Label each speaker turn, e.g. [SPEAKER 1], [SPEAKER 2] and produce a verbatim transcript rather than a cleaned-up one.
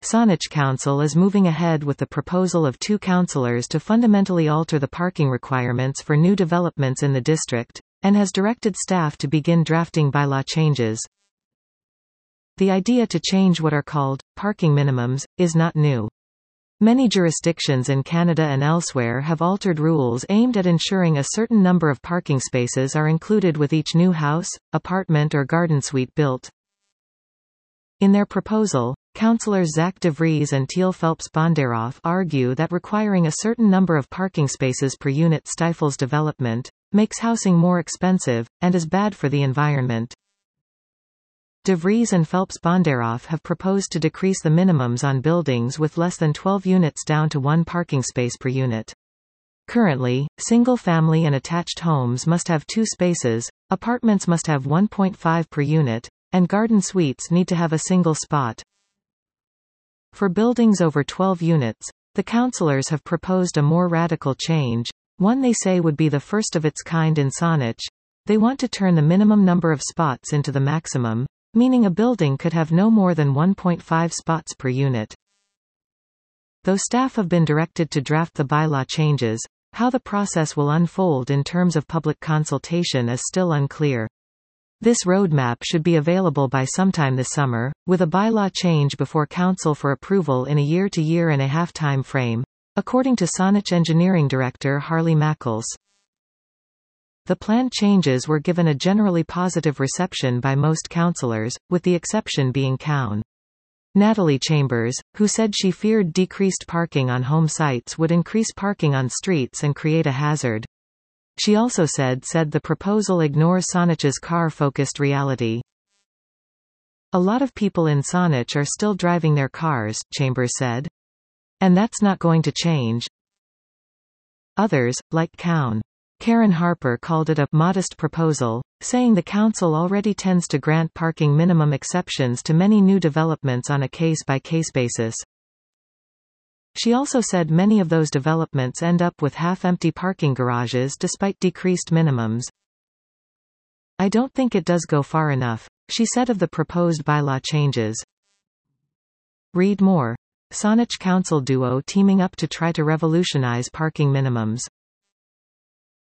[SPEAKER 1] Saanich Council is moving ahead with the proposal of two councillors to fundamentally alter the parking requirements for new developments in the district, and has directed staff to begin drafting bylaw changes. The idea to change what are called parking minimums is not new. Many jurisdictions in Canada and elsewhere have altered rules aimed at ensuring a certain number of parking spaces are included with each new house, apartment or garden suite built. In their proposal, Councillors Zach de Vries and Teal Phelps-Bondaroff argue that requiring a certain number of parking spaces per unit stifles development, makes housing more expensive, and is bad for the environment. De Vries and Phelps-Bondaroff have proposed to decrease the minimums on buildings with less than twelve units down to one parking space per unit. Currently, single-family and attached homes must have two spaces, apartments must have one point five per unit, and garden suites need to have a single spot. For buildings over twelve units, the councillors have proposed a more radical change, one they say would be the first of its kind in Saanich. They want to turn the minimum number of spots into the maximum, meaning a building could have no more than one point five spots per unit. Though staff have been directed to draft the bylaw changes, how the process will unfold in terms of public consultation is still unclear. This roadmap should be available by sometime this summer, with a bylaw change before council for approval in a year to year and a half time frame, according to Saanich Engineering Director Harley Mackles. The planned changes were given a generally positive reception by most councillors, with the exception being Cown. Natalie Chambers, who said she feared decreased parking on home sites would increase parking on streets and create a hazard. She also said said the proposal ignores Saanich's car-focused reality. A lot of people in Saanich are still driving their cars, Chambers said. And that's not going to change. Others, like Cown. Karen Harper called it a modest proposal, saying the council already tends to grant parking minimum exceptions to many new developments on a case-by-case basis. She also said many of those developments end up with half-empty parking garages despite decreased minimums. I don't think it does go far enough, she said of the proposed bylaw changes. Read more. Saanich Council duo teaming up to try to revolutionize parking minimums.